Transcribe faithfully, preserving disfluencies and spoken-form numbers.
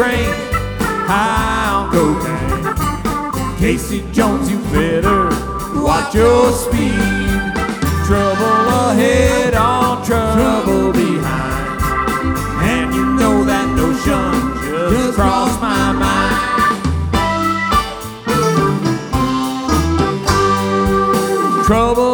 train high on cocaine. Casey Jones, you better watch your speed. Trouble ahead on trouble behind, and you know that notion just crossed my mind. Trouble